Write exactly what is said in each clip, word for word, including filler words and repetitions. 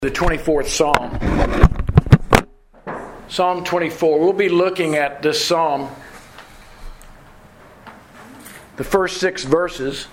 The twenty-fourth Psalm. Psalm twenty-four. We'll be looking at this psalm, the first six verses,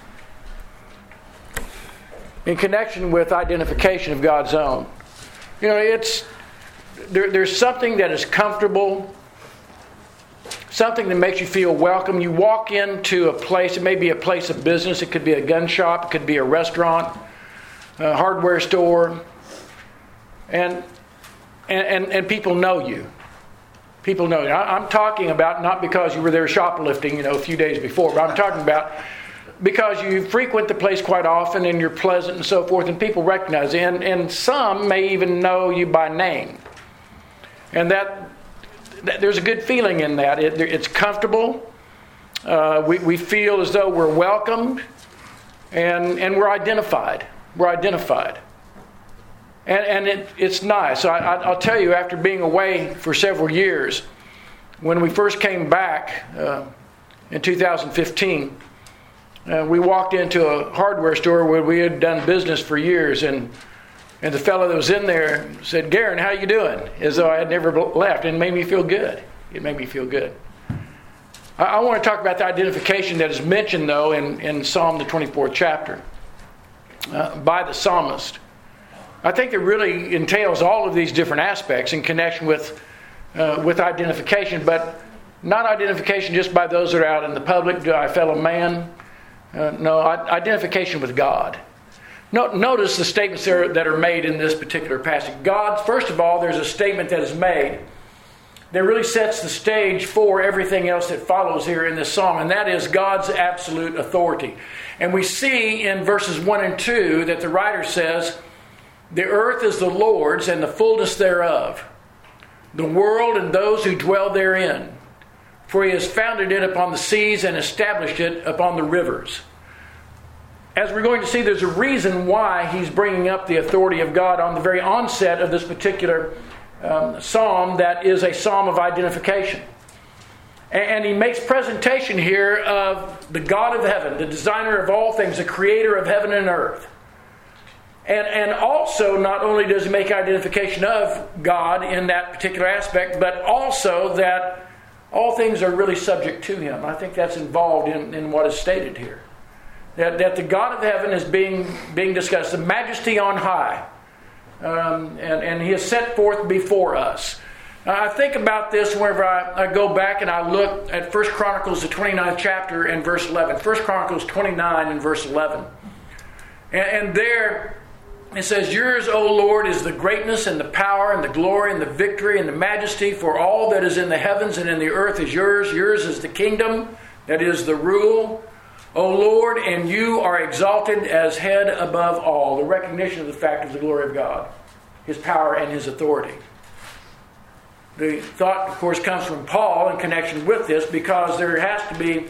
in connection with identification of God's own. You know, it's there, there's something that is comfortable, something that makes you feel welcome. You walk into a place, it may be a place of business, it could be a gun shop, it could be a restaurant, a hardware store. And, and and people know you. People know you. I, I'm talking about not because you were there shoplifting, you know, a few days before, but I'm talking about because you frequent the place quite often and you're pleasant and so forth, and people recognize you. And, and some may even know you by name. And that, that there's a good feeling in that. It, it's comfortable. Uh, we, we feel as though we're welcomed, and, and we're identified. We're identified. And, and it, it's nice. I, I'll tell you, after being away for several years, when we first came back uh, in two thousand fifteen, uh, we walked into a hardware store where we had done business for years, and and the fellow that was in there said, "Garen, how you doing?" As though I had never left, and it made me feel good. It made me feel good. I, I want to talk about the identification that is mentioned, though, in, in Psalm the twenty-fourth chapter uh, by the psalmist. I think it really entails all of these different aspects in connection with uh, with identification, but not identification just by those that are out in the public, my fellow man. Uh, no, identification with God. No, notice the statements there that are made in this particular passage. God, first of all, there's a statement that is made that really sets the stage for everything else that follows here in this psalm, and that is God's absolute authority. And we see in verses one and two that the writer says, "The earth is the Lord's and the fullness thereof, the world and those who dwell therein. For he has founded it upon the seas and established it upon the rivers." As we're going to see, there's a reason why he's bringing up the authority of God on the very onset of this particular um, psalm that is a psalm of identification. And he makes presentation here of the God of heaven, the designer of all things, the creator of heaven and earth. And, and also, not only does he make identification of God in that particular aspect, but also that all things are really subject to him. I think that's involved in, in what is stated here. That, that the God of heaven is being, being discussed, the majesty on high. Um, and, and he is set forth before us. Now, I think about this whenever I, I go back and I look at First Chronicles, the twenty-ninth chapter and verse eleven. First Chronicles twenty-nine and verse eleven. And, and there it says, "Yours, O Lord, is the greatness and the power and the glory and the victory and the majesty, for all that is in the heavens and in the earth is yours. Yours is the kingdom, that is the rule, O Lord, and you are exalted as head above all." The recognition of the fact of the glory of God, his power and his authority. The thought, of course, comes from Paul in connection with this, because there has to be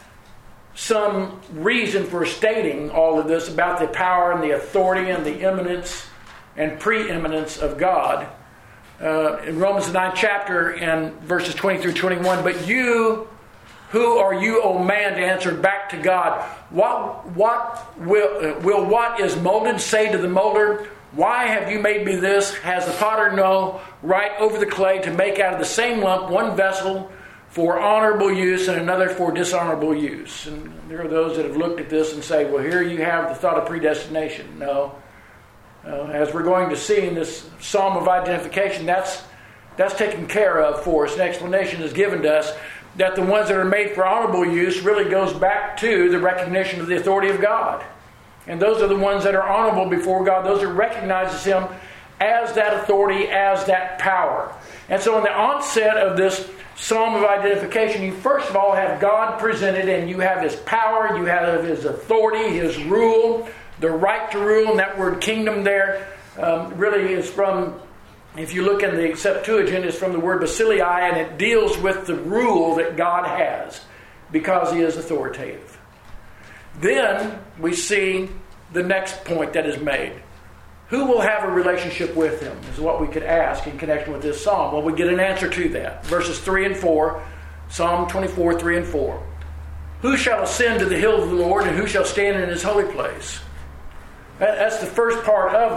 some reason for stating all of this about the power and the authority and the eminence and preeminence of God. Uh, in Romans the ninth chapter and verses twenty through twenty-one, "But you, who are you, O man, to answer back to God? What what will, uh, will what is molded say to the molder? Why have you made me this? Has the potter no right over the clay to make out of the same lump one vessel for honorable use and another for dishonorable use?" And there are those that have looked at this and say, well, here you have the thought of predestination. No. Uh, as we're going to see in this psalm of identification, that's that's taken care of for us. An explanation is given to us that the ones that are made for honorable use really goes back to the recognition of the authority of God. And those are the ones that are honorable before God. Those that recognizes him as that authority, as that power. And so in the onset of this psalm of identification, you first of all have God presented, and you have his power, you have his authority, his rule, the right to rule. And that word kingdom there um, really is from, if you look in the Septuagint, it's from the word basilei, and it deals with the rule that God has because he is authoritative. Then we see the next point that is made. Who will have a relationship with him is what we could ask in connection with this psalm. Well, we get an answer to that. Verses three and four, Psalm twenty-four, three and four. "Who shall ascend to the hill of the Lord, and who shall stand in his holy place?" That's the first part of that.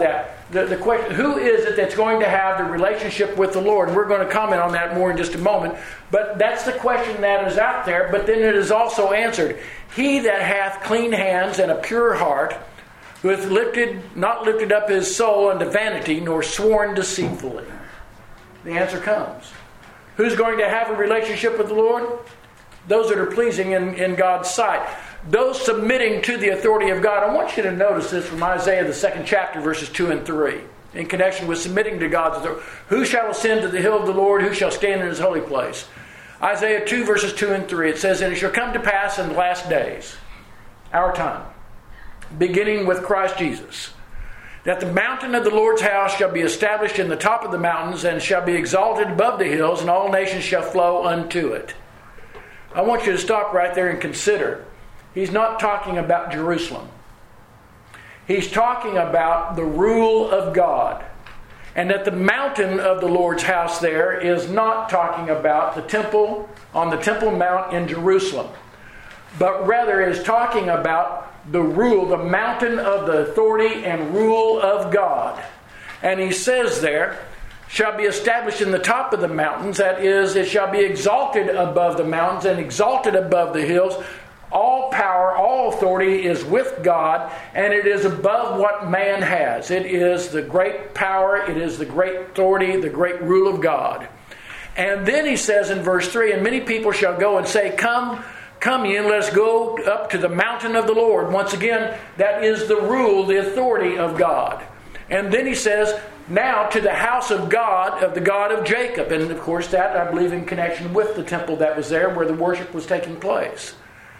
the, the question, who is it that's going to have the relationship with the Lord? And we're going to comment on that more in just a moment. But that's the question that is out there. But then it is also answered. He that hath clean hands and a pure heart, who hath lifted, not lifted up his soul unto vanity, nor sworn deceitfully. The answer comes. Who's going to have a relationship with the Lord? Those that are pleasing in, in God's sight. Those submitting to the authority of God. I want you to notice this from Isaiah, the second chapter, verses two and three. In connection with submitting to God's authority. Who shall ascend to the hill of the Lord? Who shall stand in his holy place? Isaiah two, verses two and three. It says, and it shall come to pass in the last days, our time, beginning with Christ Jesus, that the mountain of the Lord's house shall be established in the top of the mountains, and shall be exalted above the hills, and all nations shall flow unto it. I want you to stop right there and consider. He's not talking about Jerusalem. He's talking about the rule of God. And that the mountain of the Lord's house there is not talking about the temple on the Temple Mount in Jerusalem. But rather is talking about the rule, the mountain of the authority and rule of God. And he says there, shall be established in the top of the mountains. That is, it shall be exalted above the mountains and exalted above the hills. All power, all authority is with God, and it is above what man has. It is the great power, it is the great authority, the great rule of God. And then he says in verse three, and many people shall go and say, Come, come ye, and let us go up to the mountain of the Lord. Once again, that is the rule, the authority of God. And then he says, now to the house of God, of the God of Jacob. And of course that, I believe, in connection with the temple that was there where the worship was taking place.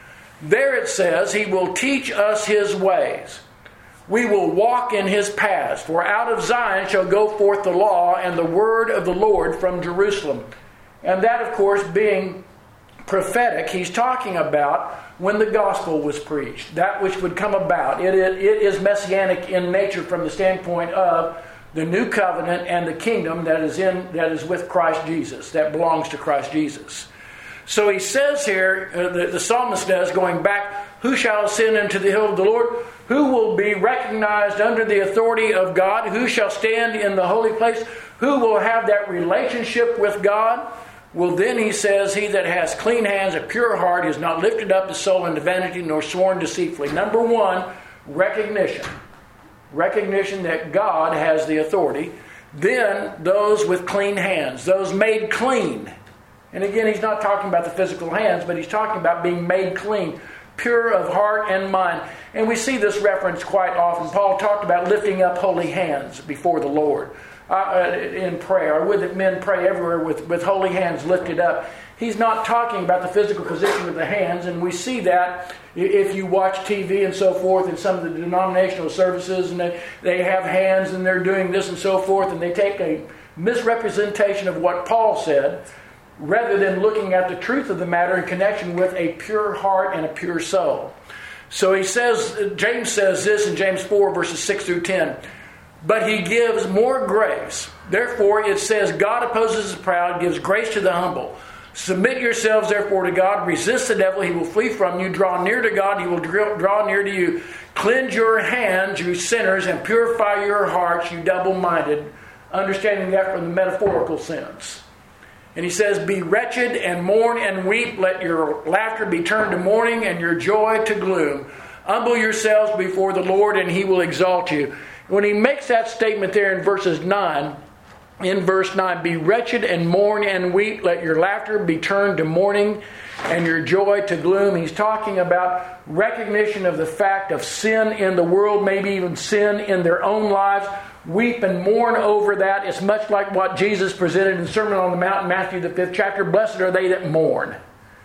There it says, he will teach us his ways. We will walk in his paths. For out of Zion shall go forth the law and the word of the Lord from Jerusalem. And that, of course, being prophetic, he's talking about when the gospel was preached. That which would come about. It is, it is messianic in nature from the standpoint of the new covenant and the kingdom that is in that is with Christ Jesus, that belongs to Christ Jesus. So he says here, uh, the, the psalmist does, going back, who shall ascend into the hill of the Lord? Who will be recognized under the authority of God? Who shall stand in the holy place? Who will have that relationship with God? Well, then he says, he that has clean hands, a pure heart, is not lifted up his soul into vanity, nor sworn deceitfully. Number one, recognition. Recognition that God has the authority. Then those with clean hands, those made clean. And again, he's not talking about the physical hands, but he's talking about being made clean, pure of heart and mind. And we see this reference quite often. Paul talked about lifting up holy hands before the Lord uh, in prayer. Or would men pray everywhere with, with holy hands lifted up? He's not talking about the physical position of the hands, and we see that if you watch T V and so forth in some of the denominational services, and they, they have hands and they're doing this and so forth, and they take a misrepresentation of what Paul said, rather than looking at the truth of the matter in connection with a pure heart and a pure soul. So he says, James says this in James four, verses six through ten. But he gives more grace. Therefore it says, God opposes the proud, gives grace to the humble. Submit yourselves therefore to God. Resist the devil, he will flee from you. Draw near to God, he will draw near to you. Cleanse your hands, you sinners, and purify your hearts, you double-minded. Understanding that from the metaphorical sense. And he says, be wretched and mourn and weep. Let your laughter be turned to mourning and your joy to gloom. Humble yourselves before the Lord and he will exalt you. When he makes that statement there in verses nine, in verse nine, be wretched and mourn and weep. Let your laughter be turned to mourning and your joy to gloom. He's talking about recognition of the fact of sin in the world, maybe even sin in their own lives. Weep and mourn over that. It's much like what Jesus presented in Sermon on the Mount in Matthew the fifth chapter. Blessed are they that mourn.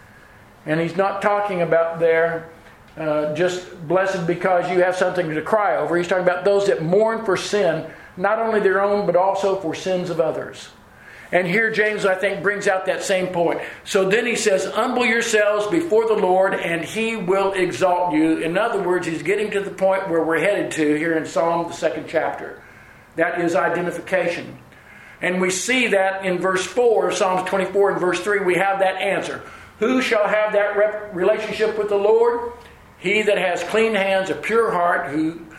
And he's not talking about there uh, just blessed because you have something to cry over. He's talking about those that mourn for sin, not only their own, but also for sins of others. And here James, I think, brings out that same point. So then he says, humble yourselves before the Lord and he will exalt you. In other words, he's getting to the point where we're headed to here in Psalm, the second chapter. That is identification. And we see that in verse four of Psalms twenty-four and verse three, we have that answer. Who shall have that rep- relationship with the Lord? He that has clean hands, a pure heart, who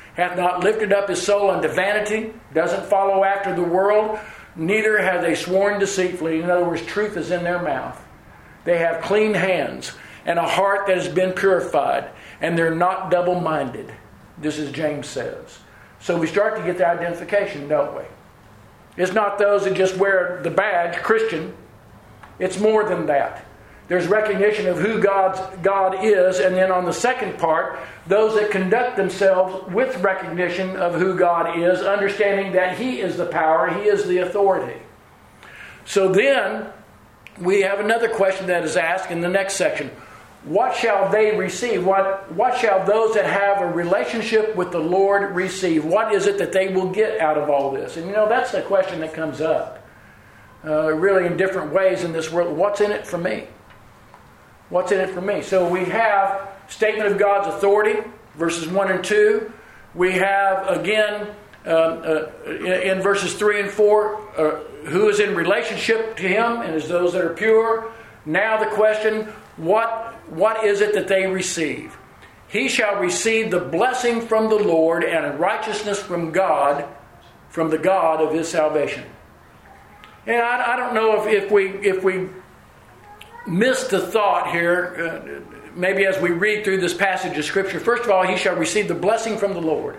hath not lifted up his soul unto vanity, doesn't follow after the world, neither have they sworn deceitfully. In other words, truth is in their mouth. They have clean hands and a heart that has been purified, and they're not double-minded, just as James says. So we start to get the identification, don't we? It's not those that just wear the badge, Christian. It's more than that. There's recognition of who God's, God is, and then on the second part, those that conduct themselves with recognition of who God is, understanding that He is the power, He is the authority. So then, we have another question that is asked in the next section. What shall they receive? What, what shall those that have a relationship with the Lord receive? What is it that they will get out of all this? And you know, that's the question that comes up uh, really in different ways in this world. What's in it for me? What's in it for me? So we have statement of God's authority, verses one and two. We have, again, um, uh, in, in verses three and four, uh, who is in relationship to Him, and is those that are pure. Now the question, what What is it that they receive? He shall receive the blessing from the Lord and a righteousness from God, from the God of his salvation. And I, I don't know if, if we if we miss the thought here, uh, maybe as we read through this passage of Scripture. First of all, he shall receive the blessing from the Lord.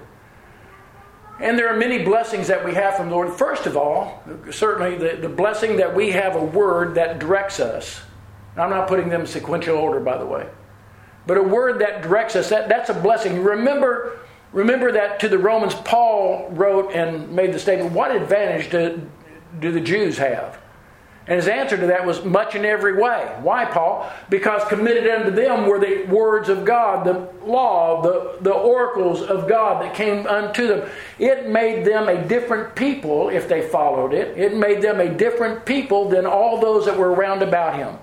And there are many blessings that we have from the Lord. First of all, certainly the, the blessing that we have a word that directs us. I'm not putting them in sequential order, by the way. But a word that directs us, that, that's a blessing. Remember, remember that to the Romans, Paul wrote and made the statement, what advantage do, do the Jews have? And his answer to that was much in every way. Why, Paul? Because committed unto them were the words of God, the law, the, the oracles of God that came unto them. It made them a different people if they followed it. It made them a different people than all those that were around about him.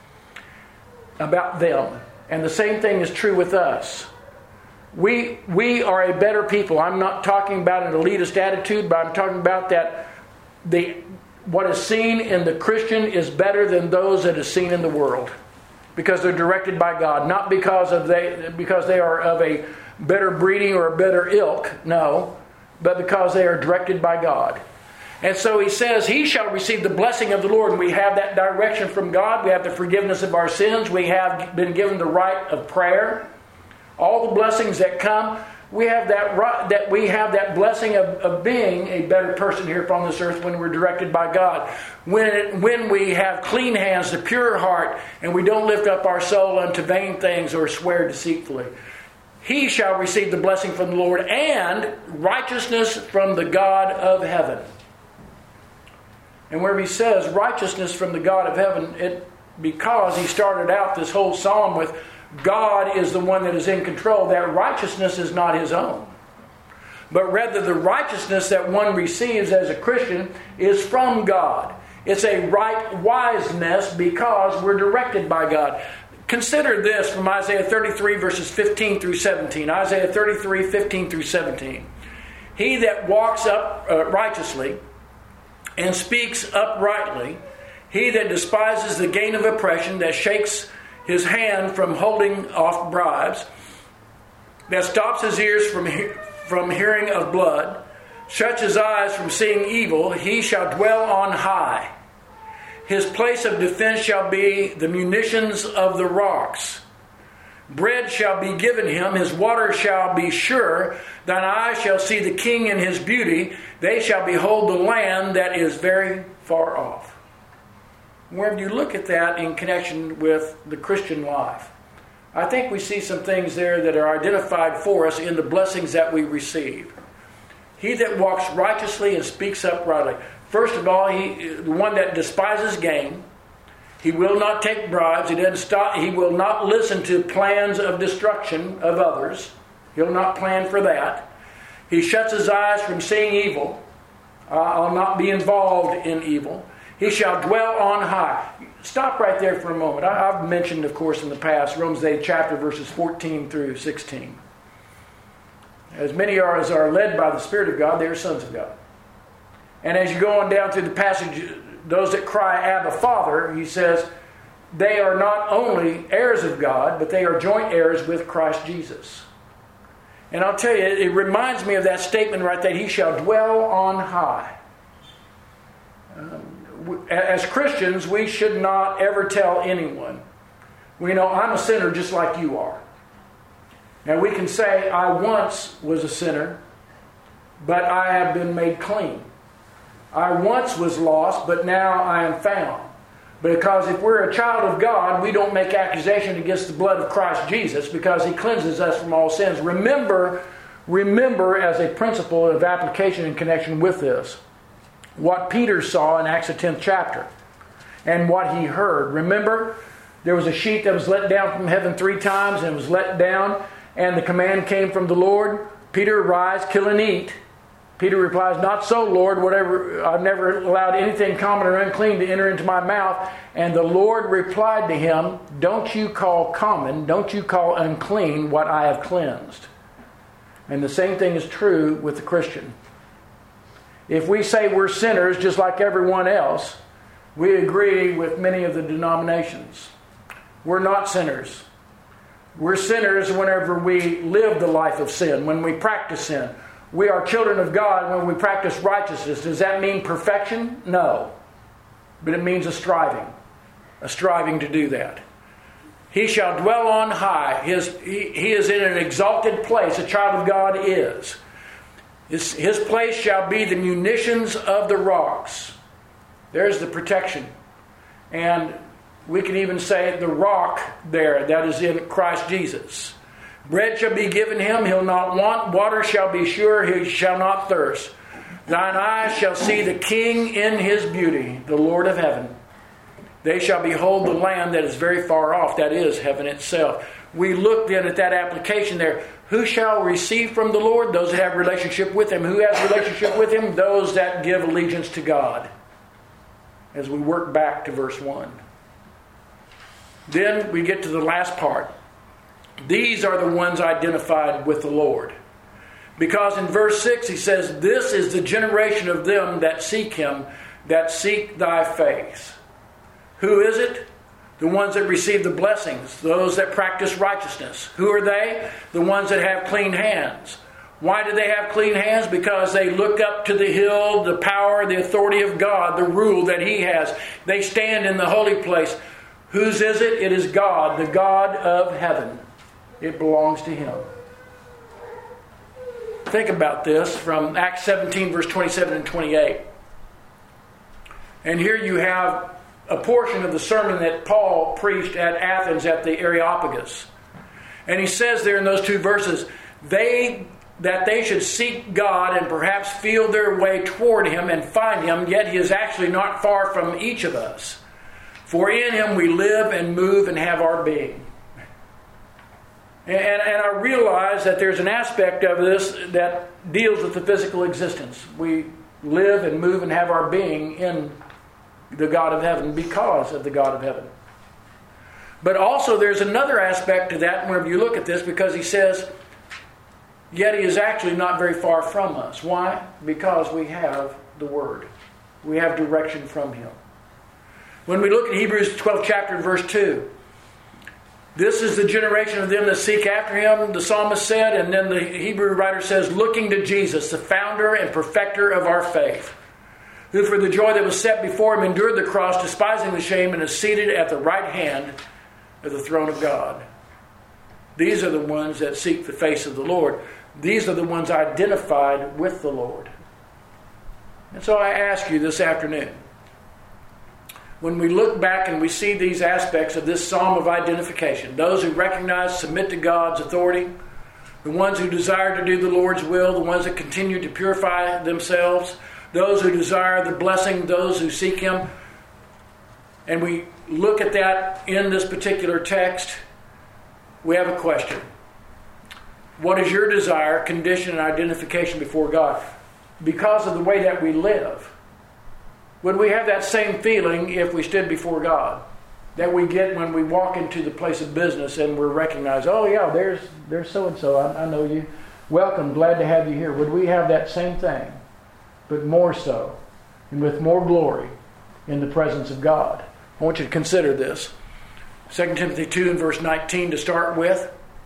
About them. And the same thing is true with us. We we are a better people. I'm not talking about an elitist attitude, but I'm talking about that the what is seen in the Christian is better than those that is seen in the world. Because they're directed by God. Not because of they because they are of a better breeding or a better ilk, no. But because they are directed by God. And so he says, he shall receive the blessing of the Lord. And we have that direction from God. We have the forgiveness of our sins. We have been given the right of prayer. All the blessings that come, we have that right, that we have that blessing of, of being a better person here upon this earth when we're directed by God. When it, when we have clean hands, a pure heart, and we don't lift up our soul unto vain things or swear deceitfully. He shall receive the blessing from the Lord and righteousness from the God of heaven. And where he says righteousness from the God of heaven, it because he started out this whole psalm with God is the one that is in control, that righteousness is not his own. But rather the righteousness that one receives as a Christian is from God. It's a right wiseness because we're directed by God. Consider this from Isaiah thirty-three verses fifteen through seventeen. Isaiah thirty-three, fifteen through seventeen. He that walks up uh, righteously and speaks uprightly, he that despises the gain of oppression, that shakes his hand from holding off bribes, that stops his ears from, he- from hearing of blood, shuts his eyes from seeing evil, he shall dwell on high. His place of defense shall be the munitions of the rocks. Bread shall be given him, his water shall be sure. Thine eyes shall see the king in his beauty. They shall behold the land that is very far off. When you look at that in connection with the Christian life, I think we see some things there that are identified for us in the blessings that we receive. He that walks righteously and speaks uprightly. First of all, he, the one that despises gain. He will not take bribes. He doesn't stop. He will not listen to plans of destruction of others. He'll not plan for that. He shuts his eyes from seeing evil. Uh, I'll not be involved in evil. He shall dwell on high. Stop right there for a moment. I, I've mentioned, of course, in the past, Romans eight chapter verses fourteen through sixteen. As many are as are led by the Spirit of God, they are sons of God. And as you go on down through the passage, those that cry, Abba, Father, he says, they are not only heirs of God, but they are joint heirs with Christ Jesus. And I'll tell you, it reminds me of that statement right there, he shall dwell on high. Um, as Christians, we should not ever tell anyone, we know I'm a sinner just like you are. Now we can say, I once was a sinner, but I have been made clean. I once was lost, but now I am found. Because if we're a child of God, we don't make accusation against the blood of Christ Jesus because He cleanses us from all sins. Remember, remember as a principle of application in connection with this, what Peter saw in Acts the tenth chapter and what he heard. Remember, there was a sheet that was let down from heaven three times and it was let down, and the command came from the Lord, Peter, arise, kill and eat. Peter replies, not so, Lord, whatever, I've never allowed anything common or unclean to enter into my mouth. And the Lord replied to him, don't you call common, don't you call unclean what I have cleansed. And the same thing is true with the Christian. If we say we're sinners just like everyone else, we agree with many of the denominations. We're not sinners. We're sinners whenever we live the life of sin, when we practice sin. We are children of God when we practice righteousness. Does that mean perfection? No. But it means a striving. A striving to do that. He shall dwell on high. His, he, he is in an exalted place. A child of God is. His, his place shall be the munitions of the rocks. There's the protection. And we can even say the rock there that is in Christ Jesus. Bread shall be given him, he'll not want. Water shall be sure, he shall not thirst. Thine eyes shall see the King in his beauty, the Lord of heaven. They shall behold the land that is very far off, that is heaven itself. We look then at that application there. Who shall receive from the Lord? Those that have relationship with him. Who has relationship with him? Those that give allegiance to God. As we work back to verse one. Then we get to the last part. These are the ones identified with the Lord. Because in verse six he says, this is the generation of them that seek him, that seek thy face. Who is it? The ones that receive the blessings, those that practice righteousness. Who are they? The ones that have clean hands. Why do they have clean hands? Because they look up to the hill, the power, the authority of God, the rule that he has. They stand in the holy place. Whose is it? It is God, the God of heaven. It belongs to him. Think about this from Acts seventeen, verse twenty-seven and twenty-eight. And here you have a portion of the sermon that Paul preached at Athens at the Areopagus. And he says there in those two verses, they that they should seek God and perhaps feel their way toward him and find him, yet he is actually not far from each of us. For in him we live and move and have our being. And, and I realize that there's an aspect of this that deals with the physical existence. We live and move and have our being in the God of heaven because of the God of heaven. But also there's another aspect to that whenever you look at this, because he says, yet he is actually not very far from us. Why? Because we have the Word. We have direction from him. When we look at Hebrews twelfth chapter verse two, this is the generation of them that seek after him, the psalmist said, and then the Hebrew writer says, looking to Jesus, the founder and perfecter of our faith, who for the joy that was set before him endured the cross, despising the shame, and is seated at the right hand of the throne of God. These are the ones that seek the face of the Lord. These are the ones identified with the Lord. And so I ask you this afternoon, when we look back and we see these aspects of this psalm of identification, those who recognize, submit to God's authority, the ones who desire to do the Lord's will, the ones that continue to purify themselves, those who desire the blessing, those who seek him, and we look at that in this particular text, we have a question. What is your desire, condition, and identification before God? Because of the way that we live, would we have that same feeling if we stood before God that we get when we walk into the place of business and we're recognized, oh yeah, there's there's so-and-so, I, I know you. Welcome, glad to have you here. Would we have that same thing, but more so, and with more glory in the presence of God? I want you to consider this. Second Timothy two and verse nineteen to start with.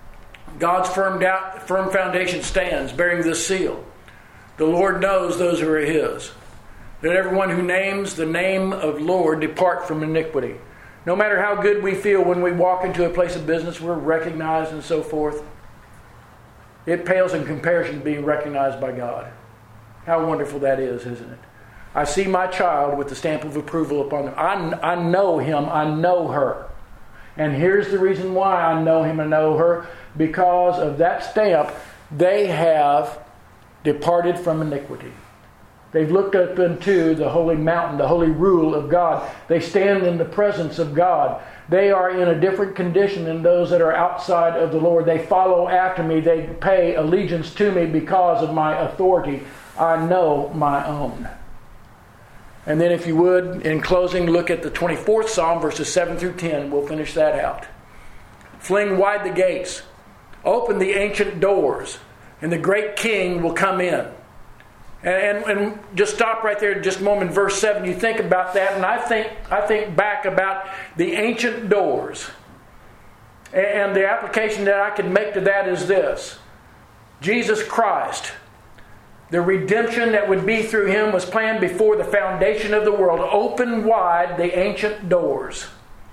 God's firm, doubt, firm foundation stands, bearing this seal. The Lord knows those who are His. Let everyone who names the name of Lord depart from iniquity. No matter how good we feel when we walk into a place of business, we're recognized and so forth. It pales in comparison to being recognized by God. How wonderful that is, isn't it? I see my child with the stamp of approval upon them. I, I know him, I know her. And here's the reason why I know him and know her. Because of that stamp, they have departed from iniquity. They've looked up into the holy mountain, the holy rule of God. They stand in the presence of God. They are in a different condition than those that are outside of the Lord. They follow after me. They pay allegiance to me because of my authority. I know my own. And then if you would, in closing, look at the twenty-fourth Psalm, verses seven through ten. We'll finish that out. Fling wide the gates. Open the ancient doors, and the great King will come in. And, and, and just stop right there just a moment in verse seven. You think about that, and I think I think back about the ancient doors. And, and the application that I can make to that is this. Jesus Christ, the redemption that would be through Him was planned before the foundation of the world. Open wide the ancient doors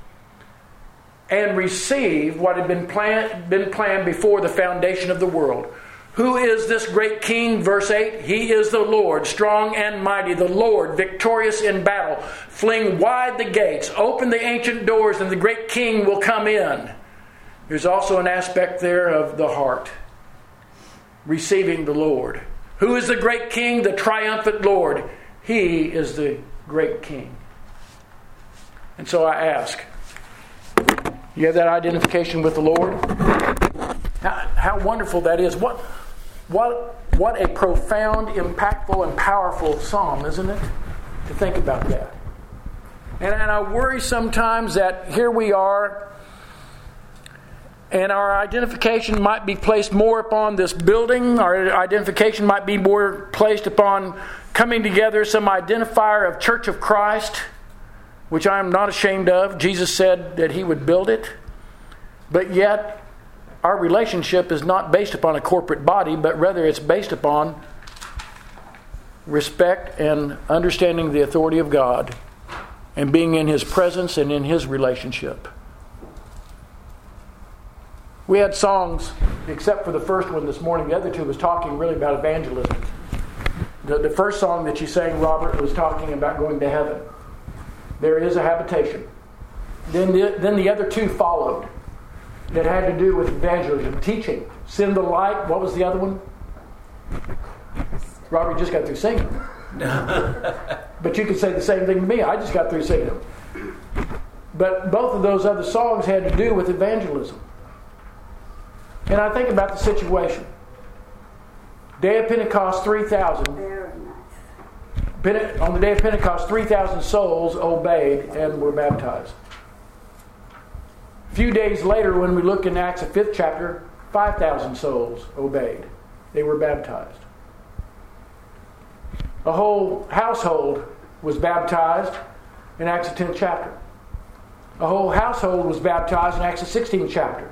and receive what had been planned, been planned before the foundation of the world. Who is this great King? Verse eight, He is the Lord, strong and mighty, the Lord, victorious in battle. Fling wide the gates, open the ancient doors, and the great King will come in. There's also an aspect there of the heart. Receiving the Lord. Who is the great King? The triumphant Lord. He is the great King. And so I ask, you have that identification with the Lord? How, how wonderful that is. What, what, what a profound, impactful, and powerful psalm, isn't it? To think about that. And, and I worry sometimes that here we are, and our identification might be placed more upon this building. Our identification might be more placed upon coming together, some identifier of Church of Christ, which I am not ashamed of. Jesus said that He would build it. But yet, our relationship is not based upon a corporate body, but rather it's based upon respect and understanding the authority of God and being in His presence and in His relationship. We had songs, except for the first one this morning. The other two was talking really about evangelism. The, the first song that you sang, Robert, was talking about going to heaven. There is a habitation. Then the, then the other two followed that had to do with evangelism, teaching. Send the light. What was the other one? Robert, you just got through singing. But you could say the same thing to me. I just got through singing them. But both of those other songs had to do with evangelism. And I think about the situation. Day of Pentecost, three thousand. On the day of Pentecost, three thousand souls obeyed and were baptized. A few days later, when we look in Acts, the fifth chapter, five thousand souls obeyed. They were baptized. A whole household was baptized in Acts, the tenth chapter. A whole household was baptized in Acts, the sixteenth chapter.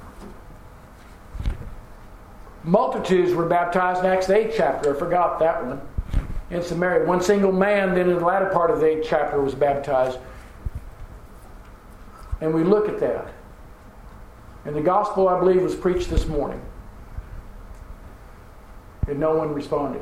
Multitudes were baptized in Acts, the eighth chapter. I forgot that one. In Samaria. One single man, then in the latter part of the eighth chapter, was baptized. And we look at that. And the gospel, I believe, was preached this morning. And no one responded.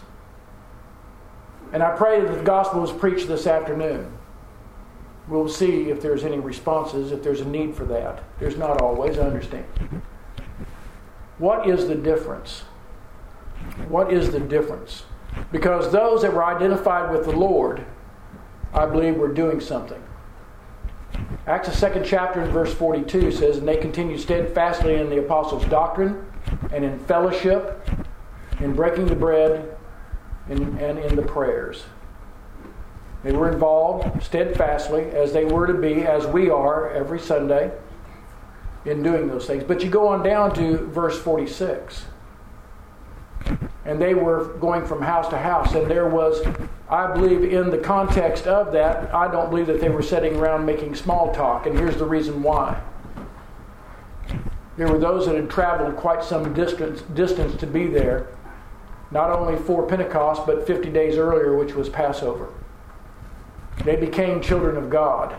And I pray that the gospel was preached this afternoon. We'll see if there's any responses, if there's a need for that. There's not always, I understand. What is the difference? What is the difference? Because those that were identified with the Lord, I believe, were doing something. Acts, the second chapter, in verse forty-two says, And they continued steadfastly in the apostles' doctrine, and in fellowship, in breaking the bread, and, and in the prayers. They were involved steadfastly, as they were to be, as we are every Sunday, in doing those things. But you go on down to verse forty-six. And they were going from house to house. And there was, I believe, in the context of that, I don't believe that they were sitting around making small talk. And here's the reason why. There were those that had traveled quite some distance, distance to be there, not only for Pentecost, but fifty days earlier, which was Passover. They became children of God.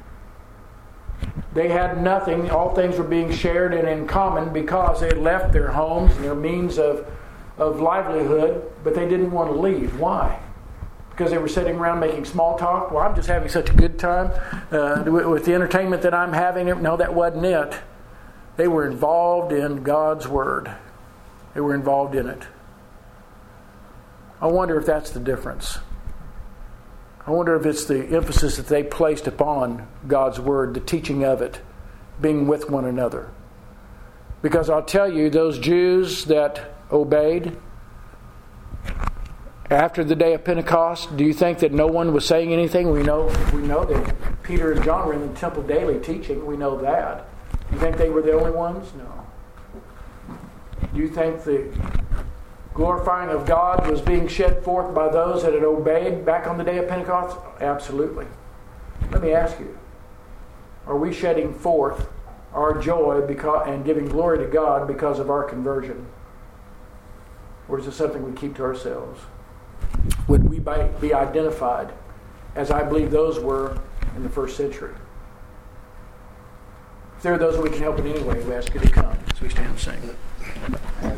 They had nothing. All things were being shared and in common because they had left their homes and their means of, of livelihood, but they didn't want to leave. Why? Because they were sitting around making small talk. Well, I'm just having such a good time uh, with the entertainment that I'm having. No, that wasn't it. They were involved in God's Word. They were involved in it. I wonder if that's the difference. I wonder if it's the emphasis that they placed upon God's Word, the teaching of it, being with one another. Because I'll tell you, those Jews that obeyed after the day of Pentecost, do you think that no one was saying anything? We know we know that Peter and John were in the temple daily teaching. We know that. Do you think they were the only ones? No. Do you think the glorifying of God was being shed forth by those that had obeyed back on the day of Pentecost? Absolutely. Let me ask you, are we shedding forth our joy because, and giving glory to God because of our conversion? Or is it something we keep to ourselves? Would we be identified as I believe those were in the first century? If there are those that we can help in any way, we ask you to come as we stand and sing.